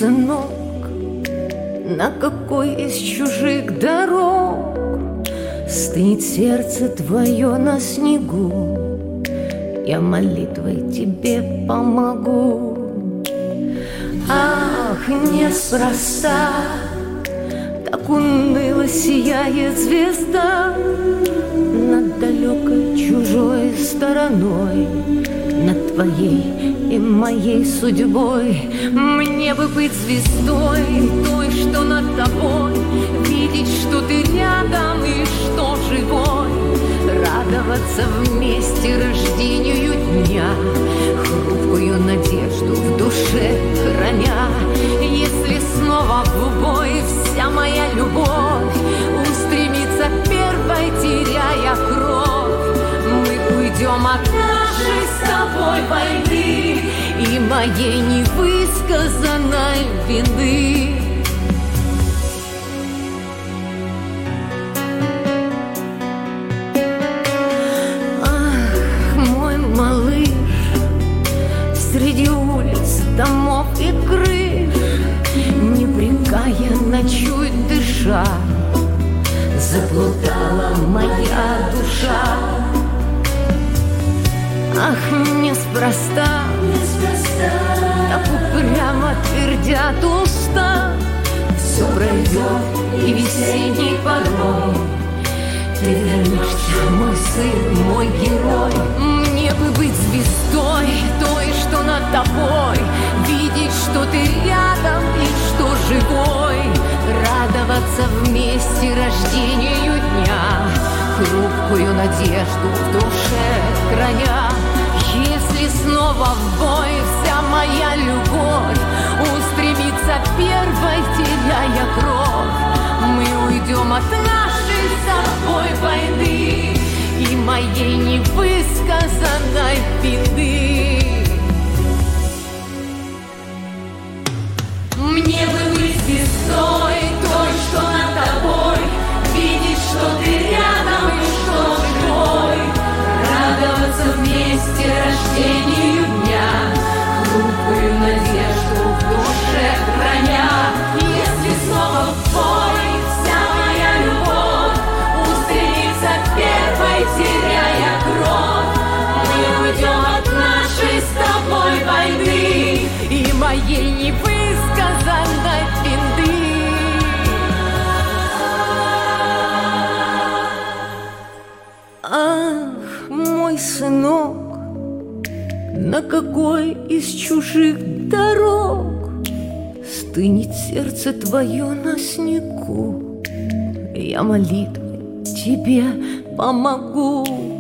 сынок, на какой из чужих дорог стынет сердце твое на снегу? Я молитвой тебе помогу. Ах, неспроста так уныло сияет звезда над далекой чужой стороной, над твоей и моей судьбой. Мне бы быть звездой, той, что над тобой, видеть, что ты рядом и что живой, радоваться вместе рождению дня, хрупкую надежду в душе храня. Если снова в бой вся моя любовь устремится первой, теряя кровь, мы уйдем от нашей с тобой войны и моей невысказанной вины. Ах, мой малыш, среди улиц, домов и крыш, непрекая, ночует дыша, заплутала моя душа. Ах, неспроста так упрямо твердят уста. Все пройдет и весенний порой, ты вернешься, мой сын, мой герой. Мне бы быть звездой, той, что над тобой, видеть, что ты рядом и что живой, радоваться вместе рождению дня, хрупкую надежду в душе храня. Если снова в бой вся моя любовь устремится первой, теряя кровь, мы уйдем от нашей с тобой войны и моей невысказанной беды. Мне бы быть звездой, той, что над тобой, видеть, что ты рядом и что живой, радоваться вместе рождению дня, хрупкую надежду в душе храня. Если снова в бой вся моя любовь устремится первой, теряя кровь, мы уйдем от нашей с тобой войны и моей невысказанной беды. Ах, мой сынок, на какой из чужих дорог стынет сердце твое на снегу? Я молитвой тебе помогу.